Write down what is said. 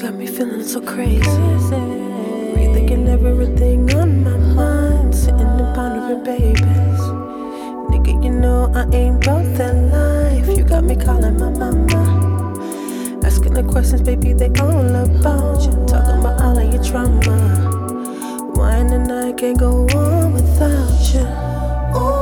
got me feeling so crazy. Rethinking everything on my mind. Sitting and pondering babies. Nigga, you know I ain't about that life. You got me calling my mama. Asking the questions, baby, they all about you. Talking about all of your trauma. Why and I can't go on without you. Ooh.